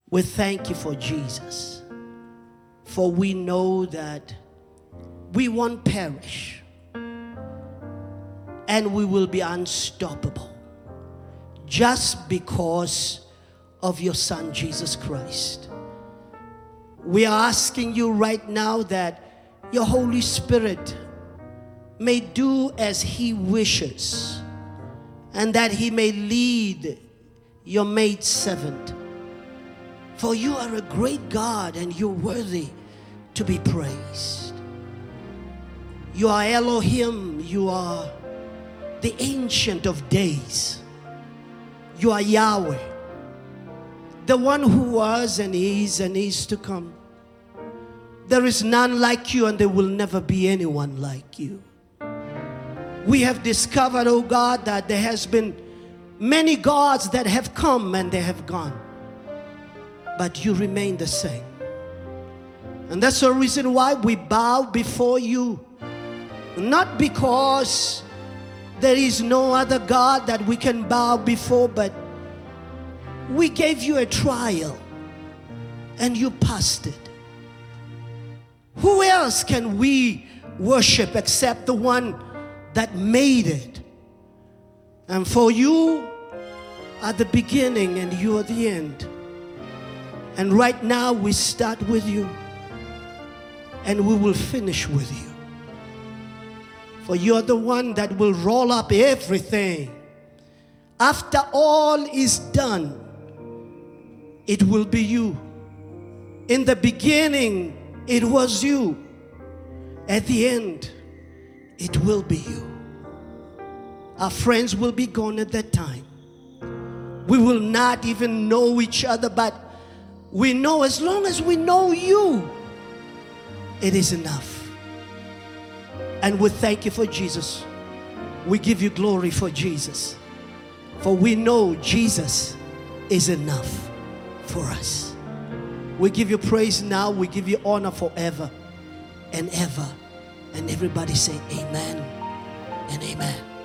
We thank you for Jesus, for we know that we won't perish and we will be unstoppable just because of your Son, Jesus Christ. We are asking you right now that your Holy Spirit may do as He wishes and that He may lead your maidservant. For you are a great God and you're worthy to be praised. You are Elohim, you are the Ancient of Days. You are Yahweh, the one who was and is to come. There is none like you and there will never be anyone like you. We have discovered, oh God, that there has been many gods that have come and they have gone, but you remain the same. And that's the reason why we bow before you, not because there is no other God that we can bow before, but we gave you a trial and you passed it. Who else can we worship except the one that made it? And for you are the beginning and you are the end. And right now we start with you and we will finish with you. For you're the one that will roll up everything. After all is done, it will be you. In the beginning, it was you. At the end, it will be you. Our friends will be gone at that time. We will not even know each other, but we know as long as we know you, it is enough. And we thank you for Jesus. We give you glory for Jesus. For we know Jesus is enough for us. We give you praise now. We give you honor forever and ever. And everybody say amen and amen.